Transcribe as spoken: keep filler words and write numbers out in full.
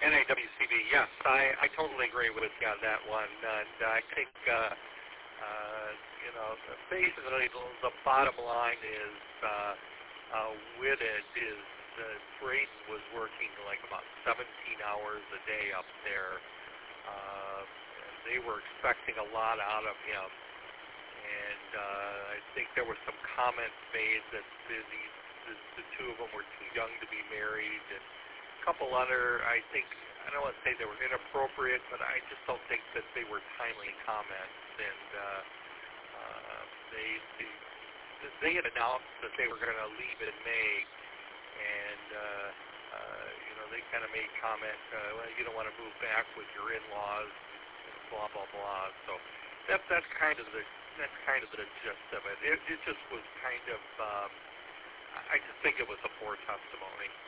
N A W C B, yes, I, I totally agree with you on that one. And I think, uh, uh, you know, basically the, the bottom line is uh, uh, with it is uh, Braden was working like about seventeen hours a day up there. Uh, and they were expecting a lot out of him. And uh, I think there were some comments made that the, the, the two of them were too young to be married, and a couple other, I think, I don't want to say they were inappropriate, but I just don't think that they were timely comments. And uh, uh, they, they they had announced that they were going to leave in May, and uh, uh, you know, they kind of made comment, uh, well, you don't want to move back with your in-laws, and blah blah blah. So that's that's kind of the that's kind of the gist of it. It, it just was kind of, um, I just think it was a poor testimony.